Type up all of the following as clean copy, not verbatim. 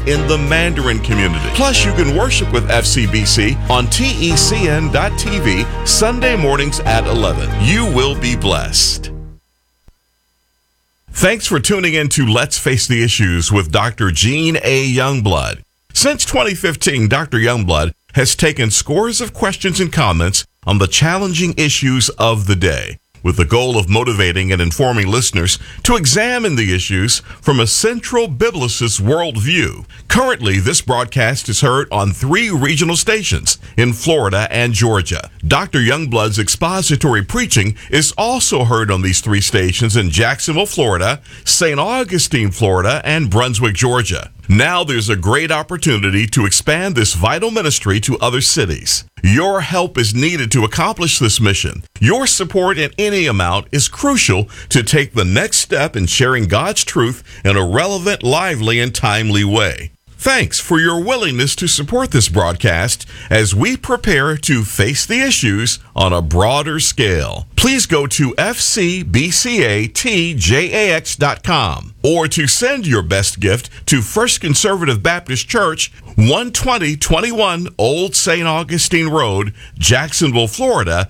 in the Mandarin community. Plus, you can worship with FCBC on TECN.TV Sunday mornings at 11. You will be blessed. Thanks for tuning in to Let's Face the Issues with Dr. Gene A. Youngblood. Since 2015, Dr. Youngblood has taken scores of questions and comments on the challenging issues of the day, with the goal of motivating and informing listeners to examine the issues from a central biblicist worldview. Currently, this broadcast is heard on 3 regional stations in Florida and Georgia. Dr. Youngblood's expository preaching is also heard on these 3 stations in Jacksonville, Florida, St. Augustine, Florida, and Brunswick, Georgia. Now there's a great opportunity to expand this vital ministry to other cities. Your help is needed to accomplish this mission. Your support in any amount is crucial to take the next step in sharing God's truth in a relevant, lively, and timely way. Thanks for your willingness to support this broadcast as we prepare to face the issues on a broader scale. Please go to fcbcatjax.com or to send your best gift to First Conservative Baptist Church, 12021 Old St. Augustine Road, Jacksonville, Florida,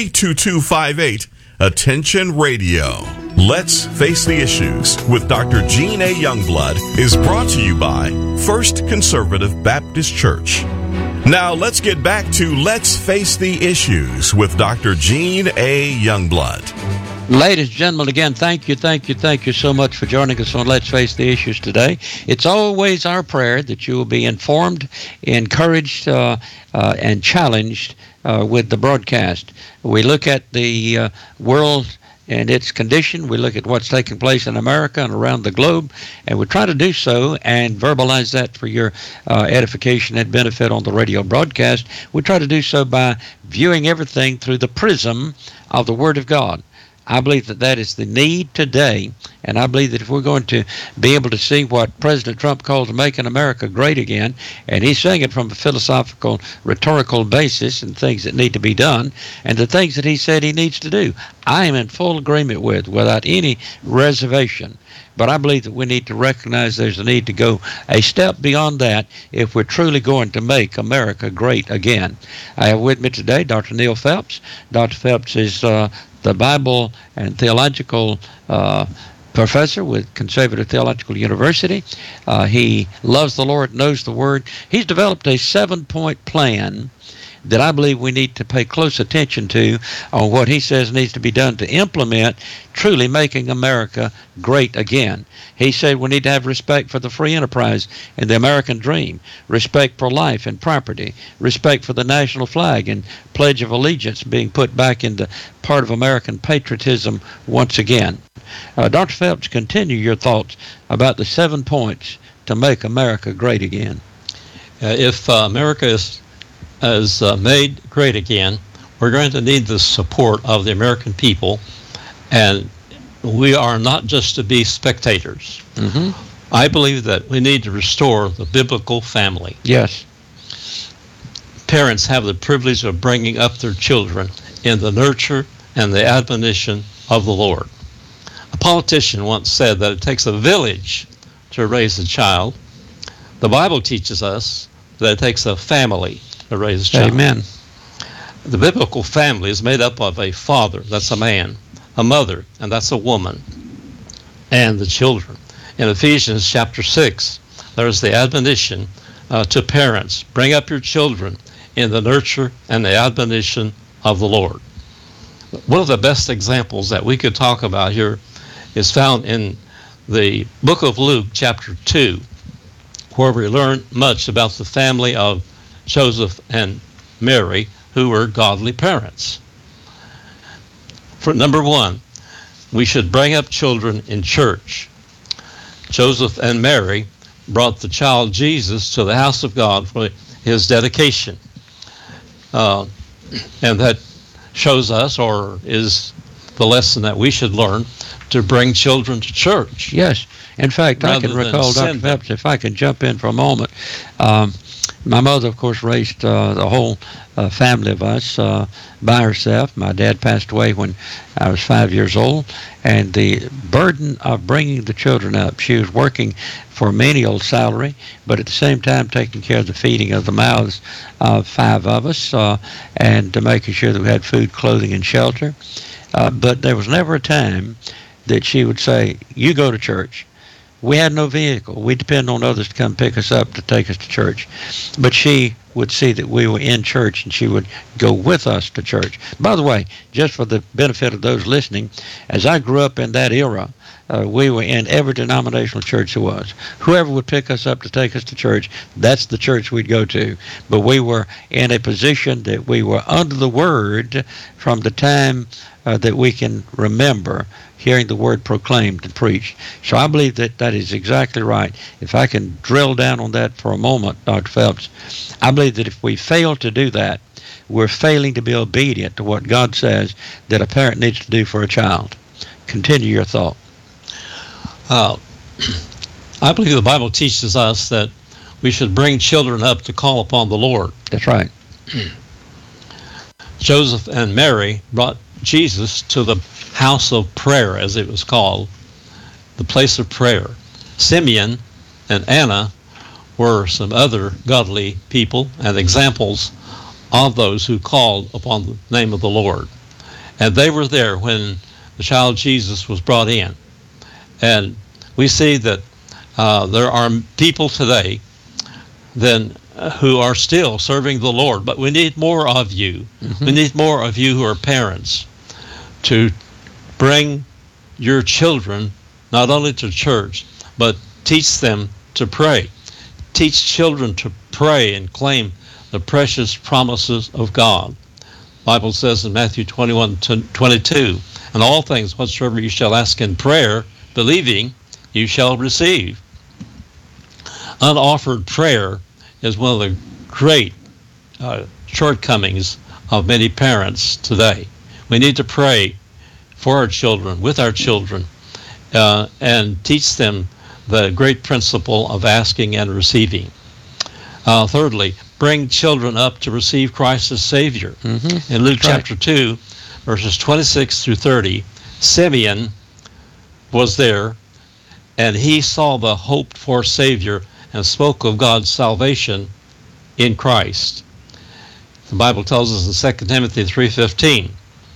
32258. Attention Radio. Let's Face the Issues with Dr. Gene A. Youngblood is brought to you by First Conservative Baptist Church. Now let's get back to Let's Face the Issues with Dr. Gene A. Youngblood. Ladies and gentlemen, again, thank you so much for joining us on Let's Face the Issues today. It's always our prayer that you will be informed, encouraged, and challenged with the broadcast. We look at the world and its condition. We look at what's taking place in America and around the globe, and we try to do so and verbalize that for your edification and benefit on the radio broadcast. We try to do so by viewing everything through the prism of the Word of God. I believe that that is the need today, and I believe that if we're going to be able to see what President Trump calls making America great again, and he's saying it from a philosophical, rhetorical basis and things that need to be done, and the things that he said he needs to do, I am in full agreement with, without any reservation. But I believe that we need to recognize there's a need to go a step beyond that if we're truly going to make America great again. I have with me today Dr. Neil Phelps. Dr. Phelps is the Bible and theological professor with Conservative Theological University. He loves the Lord, knows the Word. He's developed a 7-point plan that I believe we need to pay close attention to on what he says needs to be done to implement truly making America great again. He said we need to have respect for the free enterprise and the American dream, respect for life and property, respect for the national flag and Pledge of Allegiance being put back into part of American patriotism once again. Dr. Phelps, continue your thoughts about the 7 points to make America great again. If America is made great again, we're going to need the support of the American people, and we are not just to be spectators. Mm-hmm. I believe that we need to restore the biblical family. Yes. Parents have the privilege of bringing up their children in the nurture and the admonition of the Lord. A politician once said that it takes a village to raise a child. The Bible teaches us that it takes a family to raise a child. Amen. The biblical family is made up of a father, that's a man, a mother, and that's a woman, and the children. In Ephesians chapter 6, there's the admonition to parents, bring up your children in the nurture and the admonition of the Lord. One of the best examples that we could talk about here is found in the book of Luke chapter 2, where we learn much about the family of Joseph and Mary, who were godly parents. For number one, we should bring up children in church. Joseph and Mary brought the child Jesus to the house of God for his dedication. And that shows us, or is the lesson that we should learn, to bring children to church. Yes. In fact, I can recall, Dr. Phelps, if I can jump in for a moment, My mother, of course, raised the whole family of us by herself. My dad passed away when I was 5 years old, and the burden of bringing the children up, she was working for a menial salary, but at the same time taking care of the feeding of the mouths of 5 of us, and making sure that we had food, clothing, and shelter. But there was never a time that she would say, "You go to church." We had no vehicle. We depend on others to come pick us up to take us to church. But she would see that we were in church, and she would go with us to church. By the way, just for the benefit of those listening, as I grew up in that era, we were in every denominational church there was. Whoever would pick us up to take us to church, that's the church we'd go to. But we were in a position that we were under the Word from the time that we can remember hearing the Word proclaimed and preached. So I believe that that is exactly right. If I can drill down on that for a moment, Dr. Phelps, I believe that if we fail to do that, we're failing to be obedient to what God says that a parent needs to do for a child. Continue your thought. I believe the Bible teaches us that we should bring children up to call upon the Lord. That's right. Joseph and Mary brought Jesus to the house of prayer, as it was called, the place of prayer. Simeon and Anna were some other godly people and examples of those who called upon the name of the Lord. And they were there when the child Jesus was brought in. And we see that there are people today then who are still serving the Lord, but we need more of you. Mm-hmm. We need more of you who are parents to bring your children not only to church, but teach them to pray. Teach children to pray and claim the precious promises of God. The Bible says in Matthew 21:22, "And all things whatsoever you shall ask in prayer, believing, you shall receive." Unoffered prayer is one of the great shortcomings of many parents today. We need to pray for our children, with our children, and teach them the great principle of asking and receiving. Thirdly, bring children up to receive Christ as Savior. Mm-hmm. In Luke chapter 2, verses 26 through 30, Simeon was there, and he saw the hoped-for Savior and spoke of God's salvation in Christ. The Bible tells us in 2 Timothy 3:15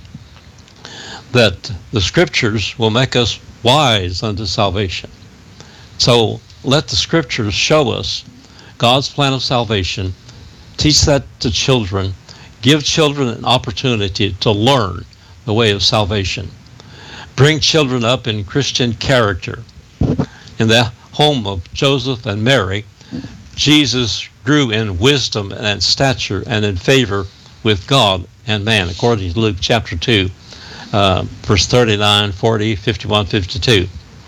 that the Scriptures will make us wise unto salvation. So let the Scriptures show us God's plan of salvation. Teach that to children. Give children an opportunity to learn the way of salvation. Bring children up in Christian character. In the home of Joseph and Mary, Jesus grew in wisdom and stature and in favor with God and man, according to Luke chapter 2, verse 39, 40, 51, 52.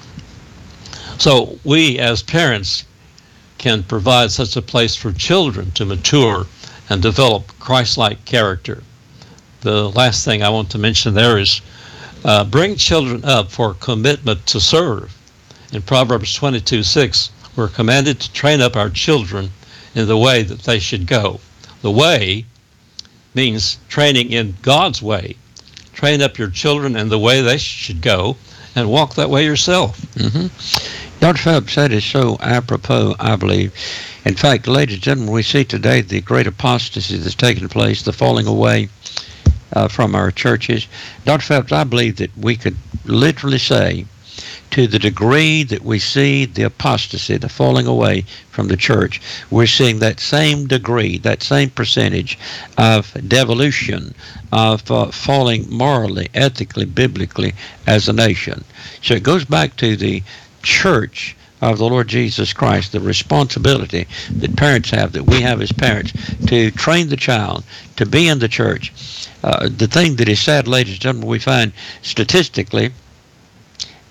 So we as parents can provide such a place for children to mature and develop Christ-like character. The last thing I want to mention there is bring children up for commitment to serve. In Proverbs 22:6, we're commanded to train up our children in the way that they should go. The way means training in God's way. Train up your children in the way they should go and walk that way yourself. Mm-hmm. Dr. Phelps, that is so apropos, I believe. In fact, ladies and gentlemen, we see today the great apostasy that's taking place, the falling away from our churches. Dr. Phelps, I believe that we could literally say, to the degree that we see the apostasy, the falling away from the church, we're seeing that same degree, that same percentage of devolution, of falling morally, ethically, biblically as a nation. So it goes back to the church of the Lord Jesus Christ, the responsibility that parents have, that we have as parents, to train the child to be in the church. The thing that is sad, ladies and gentlemen, we find statistically,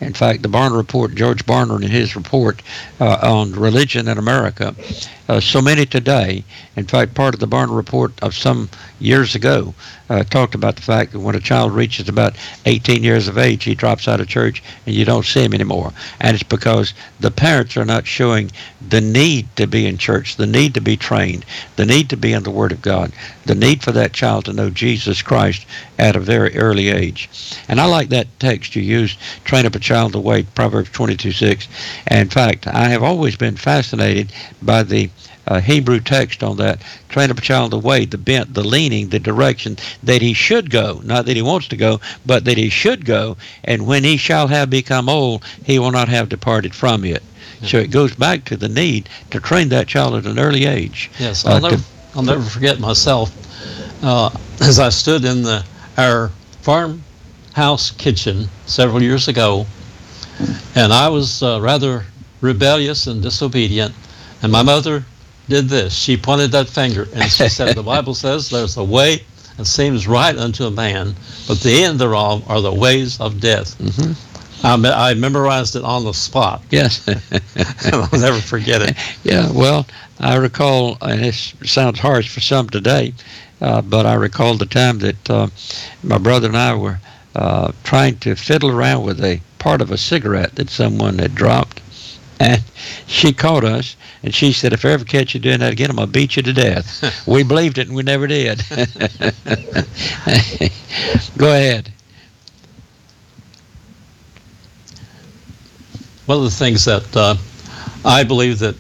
In fact, the Barna Report, George Barna in his report on religion in America, so many today, in fact, part of the Barna Report of some years ago talked about the fact that when a child reaches about 18 years of age, he drops out of church and you don't see him anymore. And it's because the parents are not showing the need to be in church, the need to be trained, the need to be in the Word of God, the need for that child to know Jesus Christ at a very early age. And I like that text you used, train up a child to wait, Proverbs 22:6. And in fact, I have always been fascinated by the Hebrew text on that. Train up a child the way, the bent, the leaning, the direction that he should go. Not that he wants to go, but that he should go. And when he shall have become old, he will not have departed from it. So it goes back to the need to train that child at an early age. Yes, I'll never forget myself as I stood in our farmhouse kitchen several years ago, and I was rather rebellious and disobedient, and my mother did this. She pointed that finger and she said, the Bible says there's a way that seems right unto a man, but the end thereof are the ways of death. Mm-hmm. I memorized it on the spot. Yes. And I'll never forget it. Yeah, well, I recall, and it sounds harsh for some today, but I recall the time that my brother and I were trying to fiddle around with a part of a cigarette that someone had dropped. And she caught us, and she said, if I ever catch you doing that again, I'm going to beat you to death. We believed it, and we never did. Go ahead. One of the things that I believe that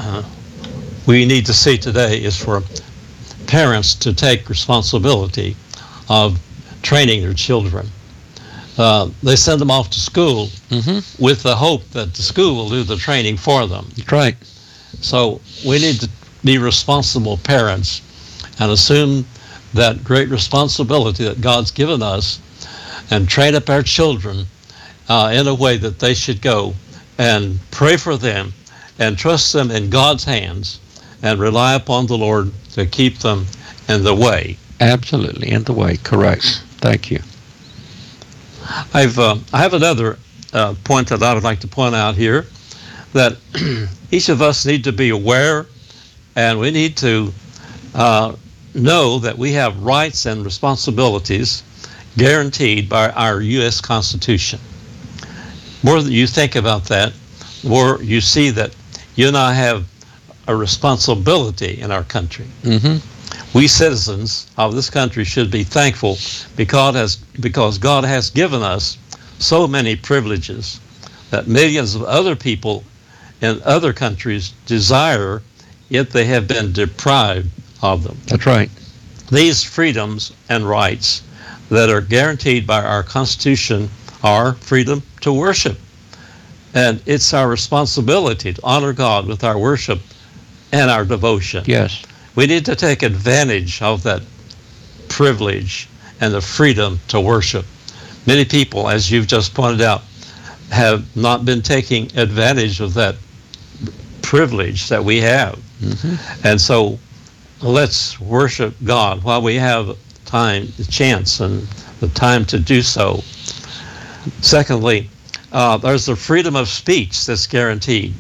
we need to see today is for parents to take responsibility of training their children. They send them off to school with the hope that the school will do the training for them. That's right. So we need to be responsible parents and assume that great responsibility that God's given us and train up our children in a way that they should go and pray for them and trust them in God's hands and rely upon the Lord to keep them in the way. Absolutely, in the way. Correct. Thank you. I have another point that I would like to point out here, that each of us need to be aware, and we need to know that we have rights and responsibilities guaranteed by our U.S. Constitution. More than you think about that, more you see that you and I have a responsibility in our country. Mm-hmm. We citizens of this country should be thankful because God has given us so many privileges that millions of other people in other countries desire, yet they have been deprived of them. That's right. These freedoms and rights that are guaranteed by our Constitution are freedom to worship. And it's our responsibility to honor God with our worship and our devotion. Yes. We need to take advantage of that privilege and the freedom to worship. Many people, as you've just pointed out, have not been taking advantage of that privilege that we have. Mm-hmm. And so let's worship God while we have time, the chance, and the time to do so. Secondly, there's the freedom of speech that's guaranteed.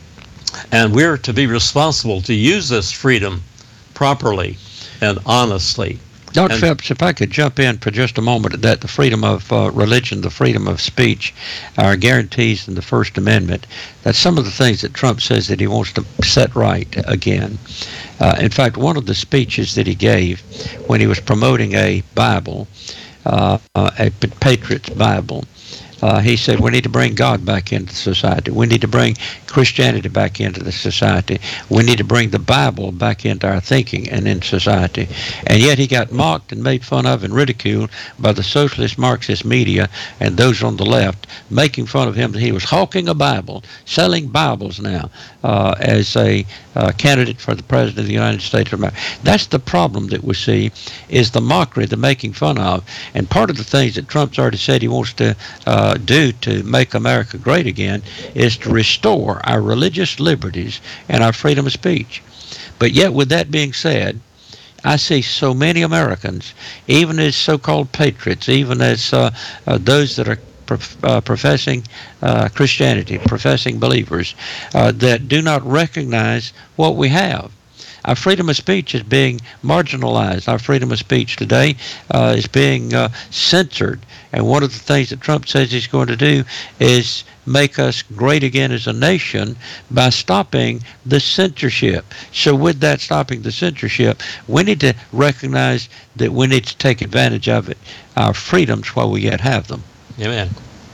And we're to be responsible to use this freedom properly and honestly. Dr. Phelps, if I could jump in for just a moment at that, the freedom of religion, the freedom of speech, our guarantees in the First Amendment, that's some of the things that Trump says that he wants to set right again. In fact, one of the speeches that he gave when he was promoting a Bible, a Patriot's Bible, he said we need to bring God back into society. We need to bring Christianity back into the society. We need to bring the Bible back into our thinking and in society. And yet he got mocked and made fun of and ridiculed by the socialist Marxist media and those on the left, making fun of him that he was hawking a Bible, selling Bibles now as a candidate for the President of the United States of America. That's the problem that we see, is the mockery, the making fun of. And part of the things that Trump's already said he wants to do to make America great again is to restore our religious liberties and our freedom of speech. But yet, with that being said, I see so many Americans, even as so-called patriots, even as those that are professing Christianity, professing believers that do not recognize what we have. Our freedom of speech is being marginalized. Our freedom of speech today is being censored. And one of the things that Trump says he's going to do is make us great again as a nation by stopping the censorship. So with that, stopping the censorship, we need to recognize that we need to take advantage of it, our freedoms, while we yet have them. Amen.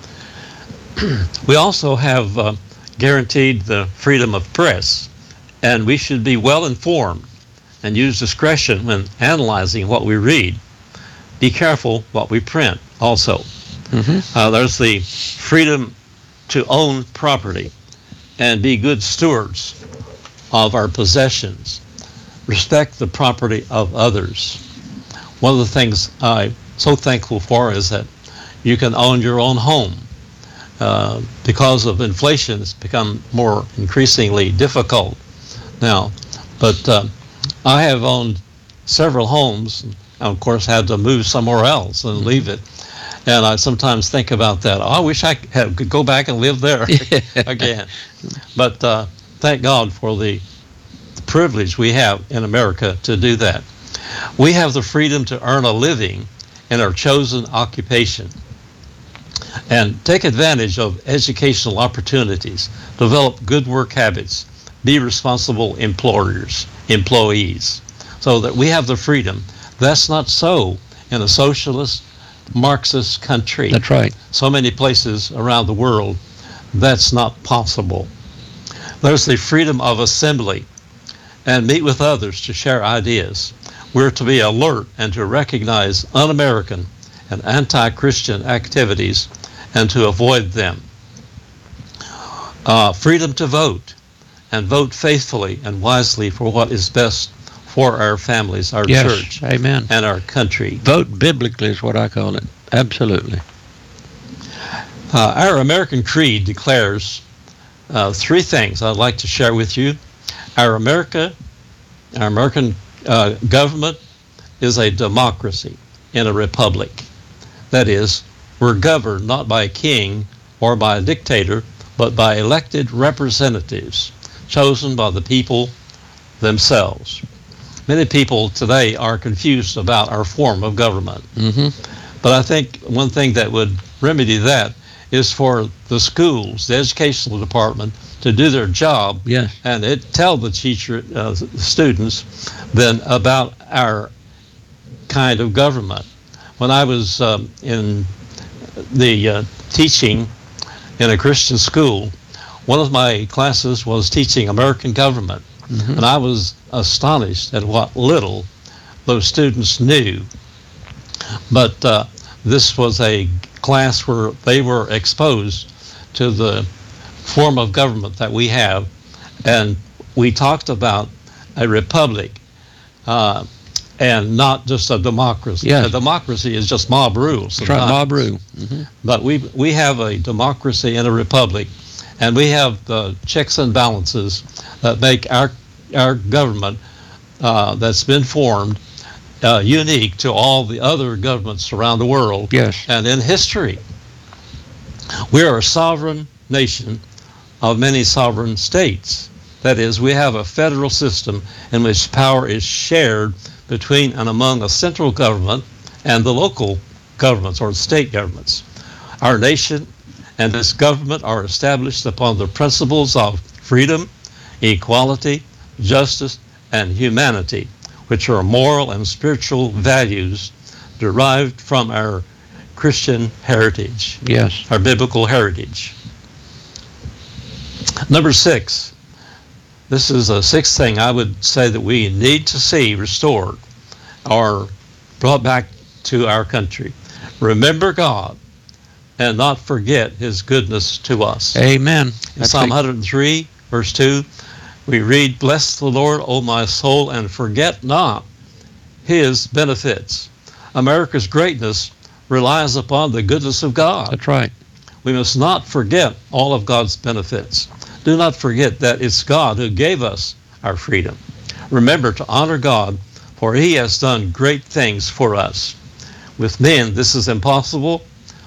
We also have guaranteed the freedom of press, and we should be well informed and use discretion when analyzing what we read. Be careful what we print also. There's the freedom to own property and be good stewards of our possessions. Respect the property of others. One of the things I'm so thankful for is that you can own your own home. Because of inflation, it's become more increasingly difficult now. But I have owned several homes, and of course had to move somewhere else and leave it. And I sometimes think about that. Oh, I wish I could go back and live there again. But thank God for the privilege we have in America to do that. We have the freedom to earn a living in our chosen occupation and take advantage of educational opportunities, develop good work habits, be responsible employees, so that we have the freedom. That's not so in a socialist, Marxist country. That's right. So many places around the world, that's not possible. There's the freedom of assembly and meet with others to share ideas. We're to be alert and to recognize un-American and anti-Christian activities and to avoid them. Freedom to vote and vote faithfully and wisely for what is best for our families, our church, amen, and our country. Vote biblically is what I call it. Absolutely. Our American Creed declares three things I'd like to share with you. Our American government is a democracy in a republic. That is, we're governed not by a king or by a dictator, but by elected representatives chosen by the people themselves. Many people today are confused about our form of government. But I think one thing that would remedy that is for the schools, the educational department, to do their job and tell the students then about our kind of government. When I was in the teaching in a Christian school, one of my classes was teaching American government, and I was astonished at what little those students knew. But this was a class where they were exposed to the form of government that we have, and we talked about a republic and not just a democracy. A democracy is just mob rule. That's right, mob rule. But we have a democracy and a republic, and we have the checks and balances that make our government that's been formed unique to all the other governments around the world. And in history, we are a sovereign nation of many sovereign states. That is, we have a federal system in which power is shared between and among a central government and the local governments or state governments. Our nation and this government are established upon the principles of freedom, equality, justice, and humanity, which are moral and spiritual values derived from our Christian heritage, our biblical heritage. Number 6, this is a sixth thing I would say that we need to see restored or brought back to our country. Remember God and not forget his goodness to us. Amen. In Psalm 103, verse 2, we read, "Bless the Lord, O my soul, and forget not his benefits." America's greatness relies upon the goodness of God. That's right. We must not forget all of God's benefits. Do not forget that it's God who gave us our freedom. Remember to honor God, for he has done great things for us. With men, this is impossible,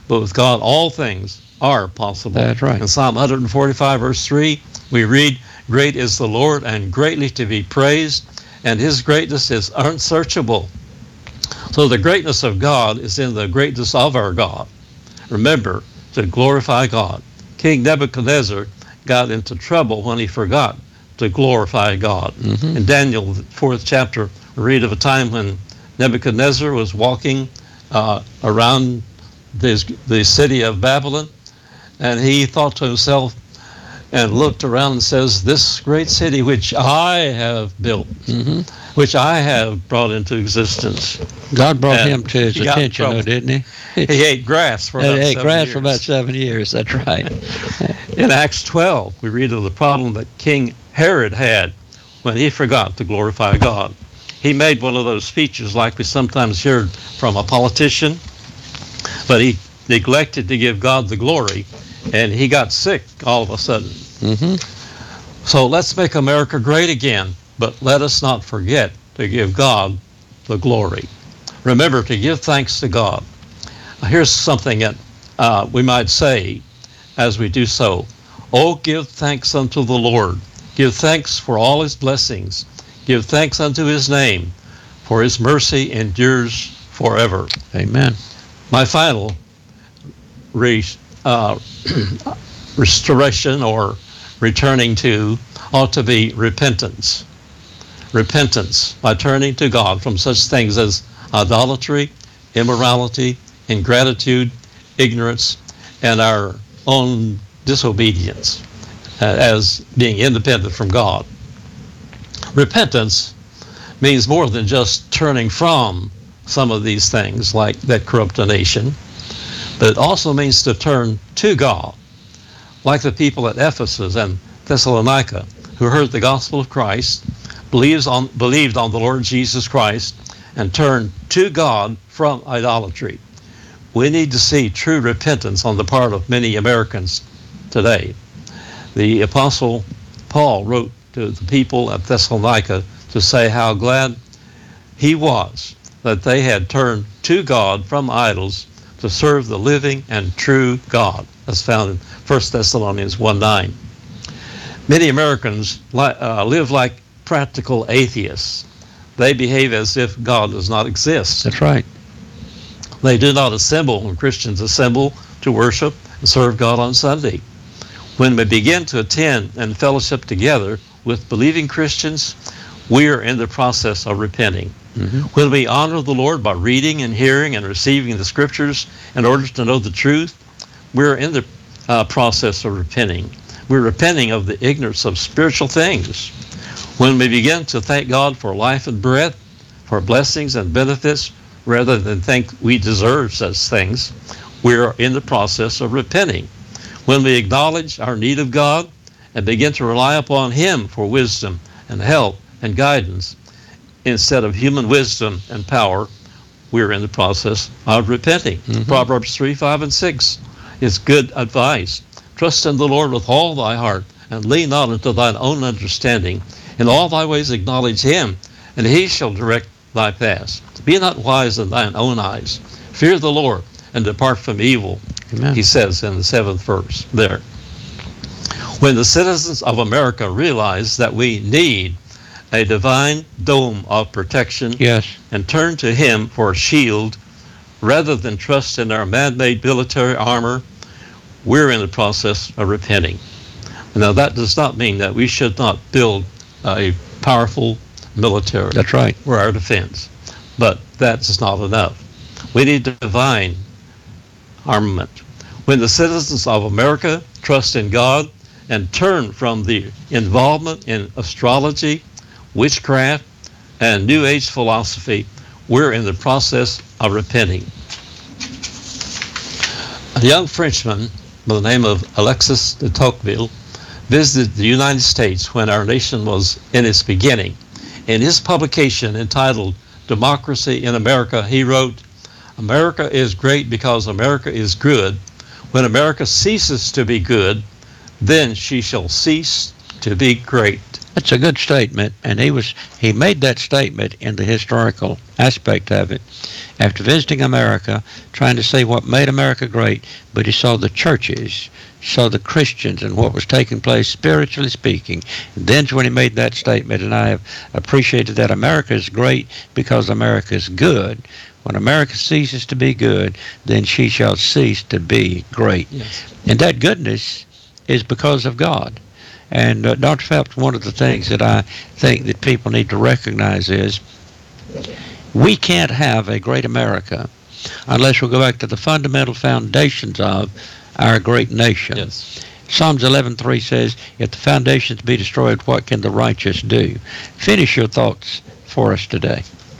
but with God all things are possible. That's right. In Psalm 145, verse 3, we read, "Great is the Lord and greatly to be praised, and his greatness is unsearchable." So the greatness of God is in the greatness of our God. Remember, to glorify God. King Nebuchadnezzar got into trouble when he forgot to glorify God. In Daniel, the 4th chapter, we read of a time when Nebuchadnezzar was walking around the city of Babylon, and he thought to himself and looked around and says, "This great city which I have built, which I have brought into existence." God brought And him to his he got in attention, though, trouble. didn't he? He ate grass for about 7 years. That's right. In Acts 12, we read of the problem that King Herod had when he forgot to glorify God. He made one of those speeches like we sometimes hear from a politician, but he neglected to give God the glory, and he got sick all of a sudden. So let's make America great again, but let us not forget to give God the glory. Remember to give thanks to God. Here's something that we might say as we do so. "Oh, give thanks unto the Lord. Give thanks for all his blessings. Give thanks unto his name, for his mercy endures forever." Amen. My final restoration or returning to ought to be repentance. Repentance by turning to God from such things as idolatry, immorality, ingratitude, ignorance, and our own disobedience as being independent from God. Repentance means more than just turning from some of these things like that corrupt a nation, but it also means to turn to God, like the people at Ephesus and Thessalonica who heard the gospel of Christ, believed on the Lord Jesus Christ, and turned to God from idolatry. We need to see true repentance on the part of many Americans today. The Apostle Paul wrote to the people at Thessalonica to say how glad he was that they had turned to God from idols to serve the living and true God. That's found in 1 Thessalonians 1:9. Many Americans live like practical atheists. They behave as if God does not exist. That's right. They do not assemble when Christians assemble to worship and serve God on Sunday. When we begin to attend and fellowship together with believing Christians, we are in the process of repenting. When we honor the Lord by reading and hearing and receiving the Scriptures in order to know the truth, we're in the process of repenting. We're repenting of the ignorance of spiritual things. When we begin to thank God for life and breath, for blessings and benefits, rather than think we deserve such things, we're in the process of repenting. When we acknowledge our need of God and begin to rely upon Him for wisdom and help and guidance, instead of human wisdom and power, we're in the process of repenting. Proverbs 3, 5, and 6 is good advice. "Trust in the Lord with all thy heart, and lean not unto thine own understanding. In all thy ways acknowledge him, and he shall direct thy paths. Be not wise in thine own eyes. Fear the Lord, and depart from evil." Amen. He says in the 7th verse there. When the citizens of America realize that we need a divine dome of protection, Yes. and turn to him for a shield rather than trust in our man-made military armor, we're in the process of repenting. Now, that does not mean that we should not build a powerful military. That's right. For our defense. But that's not enough. We need divine armament. When the citizens of America trust in God and turn from the involvement in astrology, witchcraft, and New Age philosophy, we're in the process of repenting. A young Frenchman by the name of Alexis de Tocqueville visited the United States when our nation was in its beginning. In his publication entitled Democracy in America, he wrote, "America is great because America is good. When America ceases to be good, then she shall cease to be great." That's a good statement, and he made that statement in the historical aspect of it. After visiting America, trying to see what made America great, but he saw the churches, saw the Christians, and what was taking place spiritually speaking. And then's when he made that statement, and I have appreciated that. America is great because America is good. When America ceases to be good, then she shall cease to be great. Yes. And that goodness is because of God. And Dr. Phelps, one of the things that I think that people need to recognize is we can't have a great America unless we go back to the fundamental foundations of our great nation. Yes. Psalms 11:3 says, if the foundations be destroyed, what can the righteous do? Finish your thoughts for us today.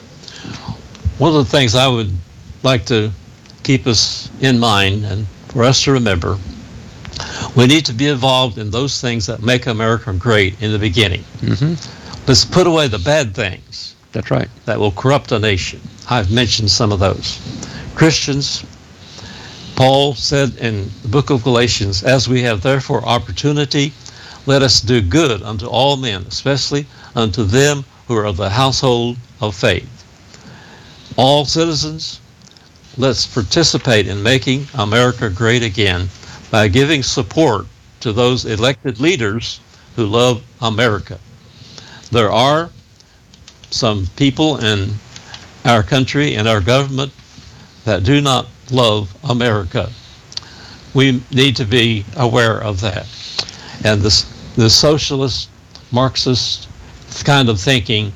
One of the things I would like to keep us in mind and for us to remember, we need to be involved in those things that make America great in the beginning. Let's put away the bad things. That's right. That will corrupt a nation. I've mentioned some of those. Christians, Paul said in the book of Galatians, as we have therefore opportunity, let us do good unto all men, especially unto them who are of the household of faith. All citizens, let's participate in making America great again by giving support to those elected leaders who love America. There are some people in our country and our government that do not love America. We need to be aware of that. And the socialist, Marxist kind of thinking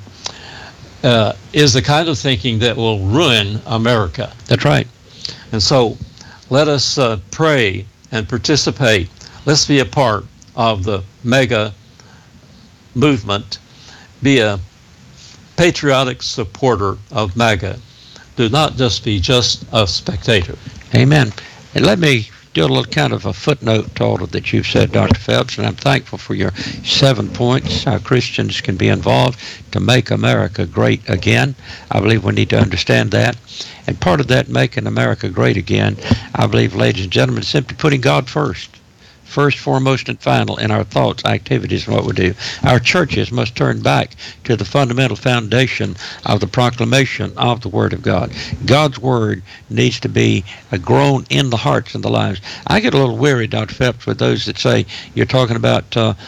is the kind of thinking that will ruin America. That's right. And so let us pray and participate. Let's be a part of the mega movement. Be a patriotic supporter of MAGA. Do not just be just a spectator. Amen. And let me do a little kind of a footnote to all of that you've said, Dr. Phelps, and I'm thankful for your 7 points, how Christians can be involved to make America great again. I believe we need to understand that. And part of that making America great again, I believe, ladies and gentlemen, is simply putting God first. First, foremost, and final in our thoughts, activities, and what we do. Our churches must turn back to the fundamental foundation of the proclamation of the Word of God. God's Word needs to be grown in the hearts and the lives. I get a little weary, Dr. Phelps, with those that say you're talking about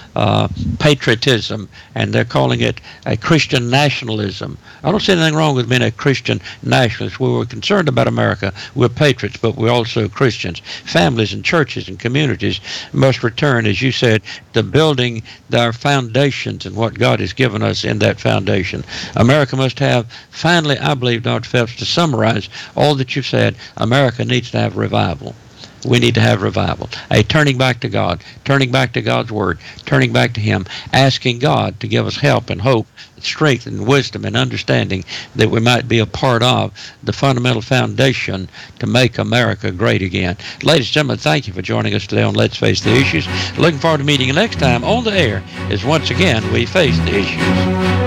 patriotism, and they're calling it a Christian nationalism. I don't see anything wrong with being a Christian nationalist. We were concerned about America. We're patriots, but we're also Christians. Families and churches and communities must return, as you said, to building our foundations and what God has given us in that foundation. America must have, finally, I believe, Dr. Phelps, to summarize all that you've said, America needs to have revival. We need to have revival. A turning back to God, turning back to God's Word, turning back to Him, asking God to give us help and hope, strength and wisdom and understanding that we might be a part of the fundamental foundation to make America great again. Ladies and gentlemen, thank you for joining us today on Let's Face the Issues. Looking forward to meeting you next time on the air as once again we face the issues.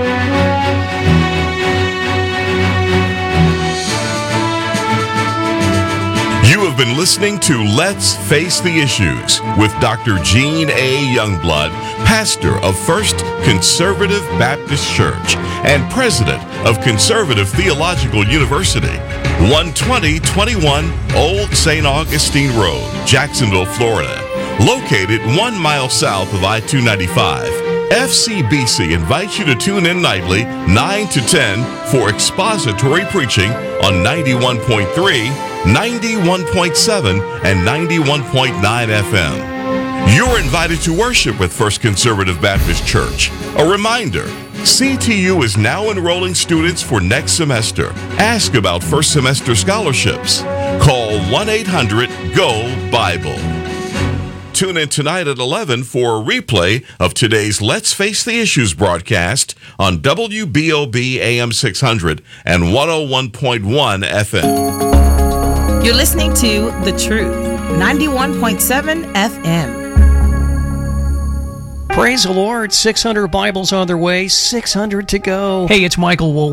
You have been listening to Let's Face the Issues with Dr. Gene A. Youngblood, pastor of First Conservative Baptist Church and president of Conservative Theological University, 12021 Old St. Augustine Road, Jacksonville, Florida. Located 1 mile south of I-295, FCBC invites you to tune in nightly 9 to 10 for expository preaching on 91.3, 91.7, and 91.9 FM. You're invited to worship with First Conservative Baptist Church. A reminder, CTU is now enrolling students for next semester. Ask about first semester scholarships. Call 1-800-GO-BIBLE. Tune in tonight at 11 for a replay of today's Let's Face the Issues broadcast on WBOB AM 600 and 101.1 FM. You're listening to The Truth, 91.7 FM. Praise the Lord. 600 Bibles on their way, 600 to go. Hey, it's Michael Wool.